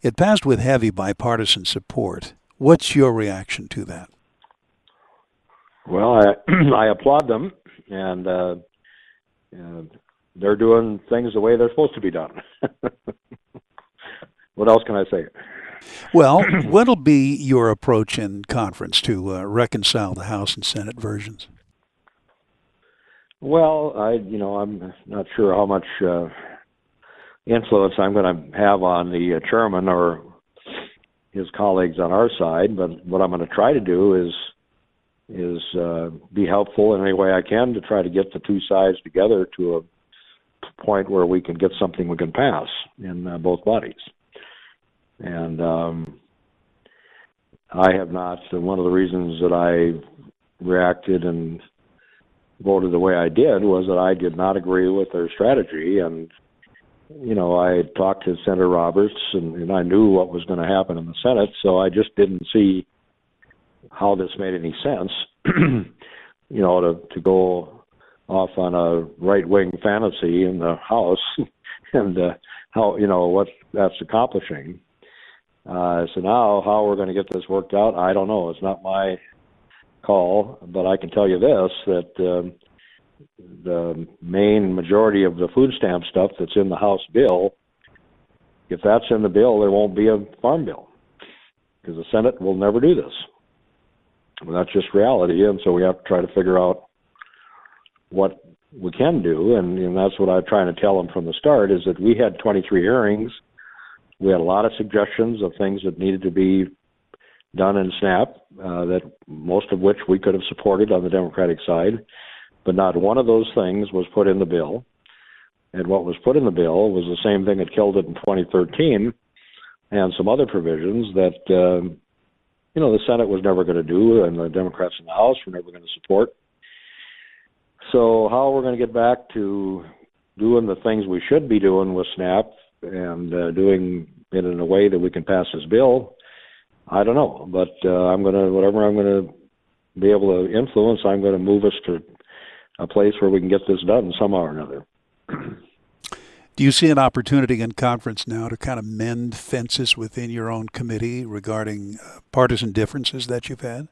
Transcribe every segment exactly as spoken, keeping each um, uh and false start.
It passed with heavy bipartisan support. What's your reaction to that? Well, I, I applaud them, and uh, uh, they're doing things the way they're supposed to be done. What else can I say? Well, what'll be your approach in conference to uh, reconcile the House and Senate versions? Well, I, you know, I'm not sure how much uh, influence I'm going to have on the uh, chairman or his colleagues on our side, but what I'm going to try to do is is uh, be helpful in any way I can to try to get the two sides together to a point where we can get something we can pass in uh, both bodies. And um, I have not, one of the reasons that I reacted and voted the way I did was that I did not agree with their strategy. And, you know, I talked to Senator Roberts, and, and I knew what was going to happen in the Senate, so I just didn't see how this made any sense, you know, to, to go off on a right-wing fantasy in the House and uh, how, you know, what that's accomplishing. Uh, so now how we're going to get this worked out, I don't know. It's not my call, but I can tell you this, that um, the main majority of the food stamp stuff that's in the House bill, if that's in the bill, there won't be a farm bill because the Senate will never do this. Well, that's just reality, and so we have to try to figure out what we can do, and, and that's what I'm trying to tell them from the start, is that we had twenty-three hearings. We had a lot of suggestions of things that needed to be done in SNAP, uh, that most of which we could have supported on the Democratic side, but not one of those things was put in the bill. And what was put in the bill was the same thing that killed it in twenty thirteen, and some other provisions that, uh, you know, the Senate was never going to do, and the Democrats in the House were never going to support. So how we're going to get back to doing the things we should be doing with SNAP and uh, doing it in a way that we can pass this bill, I don't know. But uh, I'm going to, whatever I'm going to be able to influence, I'm going to move us to a place where we can get this done somehow or another. Do you see an opportunity in conference now to kind of mend fences within your own committee regarding uh, partisan differences that you've had?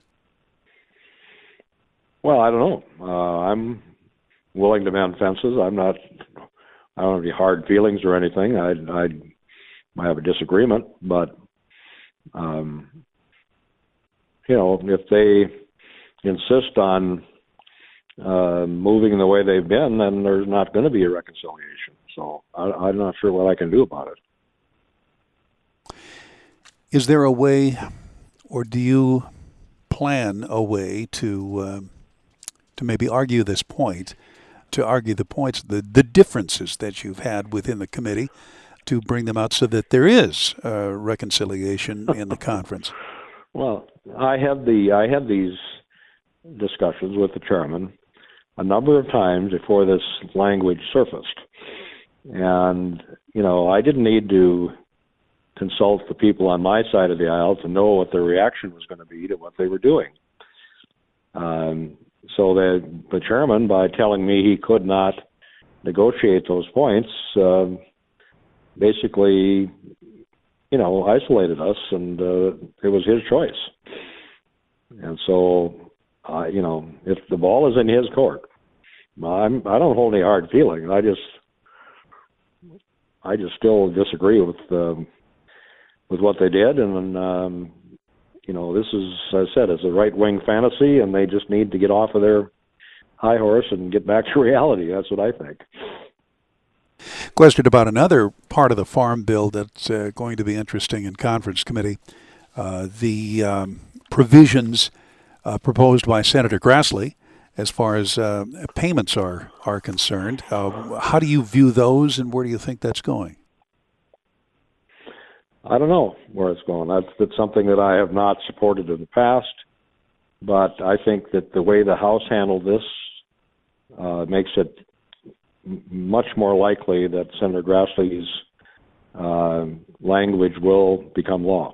Well, I don't know. Uh, I'm willing to mend fences. I'm not, I don't have any hard feelings or anything. I, I might have a disagreement, but, um, you know, if they insist on uh, moving the way they've been, then there's not going to be a reconciliation. So I, I'm not sure what I can do about it. Is there a way, or do you plan a way to uh, to maybe argue this point, to argue the points, the, the differences that you've had within the committee, to bring them out so that there is uh, reconciliation in the conference? Well, I had the I had these discussions with the chairman a number of times before this language surfaced. And, you know, I didn't need to consult the people on my side of the aisle to know what their reaction was going to be to what they were doing. Um, so the, the chairman, by telling me he could not negotiate those points, uh, basically, you know, isolated us, and uh, it was his choice. And so, uh, you know, if the ball is in his court, I'm, I don't hold any hard feelings. I just I just still disagree with um, with what they did, and um, you know, this is, as I said, it's a right-wing fantasy, and they just need to get off of their high horse and get back to reality. That's what I think. Question about another part of the farm bill that's uh, going to be interesting in conference committee: uh, the um, provisions uh, proposed by Senator Grassley as far as uh, payments are are concerned. Uh, how do you view those, and where do you think that's going? I don't know where it's going. That's, that's something that I have not supported in the past, but I think that the way the House handled this uh, makes it m- much more likely that Senator Grassley's uh, language will become law.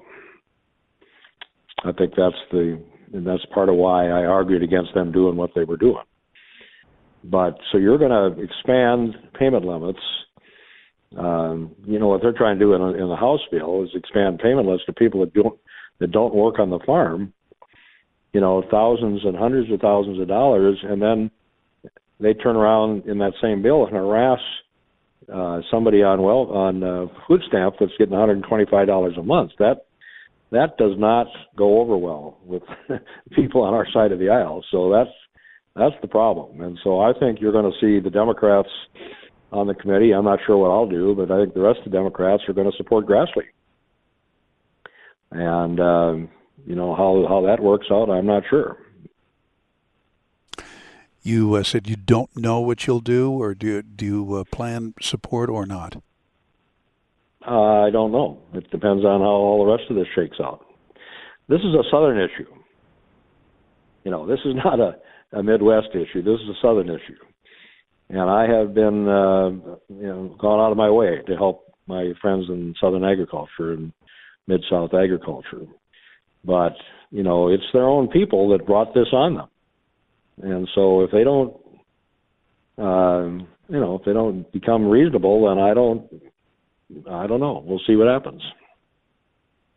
I think that's the And that's part of why I argued against them doing what they were doing. But so you're going to expand payment limits Um, you know, what they're trying to do in, in the House bill is expand payment lists to people that don't that don't work on the farm. You know, thousands and hundreds of thousands of dollars, and then they turn around in that same bill and harass uh, somebody on well on uh, food stamp that's getting one hundred twenty-five dollars a month. That that does not go over well with people on our side of the aisle. So that's that's the problem. And so I think you're going to see the Democrats on the committee. I'm not sure what I'll do, but I think the rest of the Democrats are going to support Grassley. And um, you know how how that works out, I'm not sure. You uh, said you don't know what you'll do, or do you, do you uh, plan support or not? Uh, I don't know. It depends on how all the rest of this shakes out. This is a Southern issue. You know, this is not a, a Midwest issue. This is a Southern issue. And I have been, uh, you know, gone out of my way to help my friends in Southern agriculture and Mid-South agriculture. But, you know, it's their own people that brought this on them. And so if they don't, um, you know, if they don't become reasonable, then I don't, I don't know. We'll see what happens.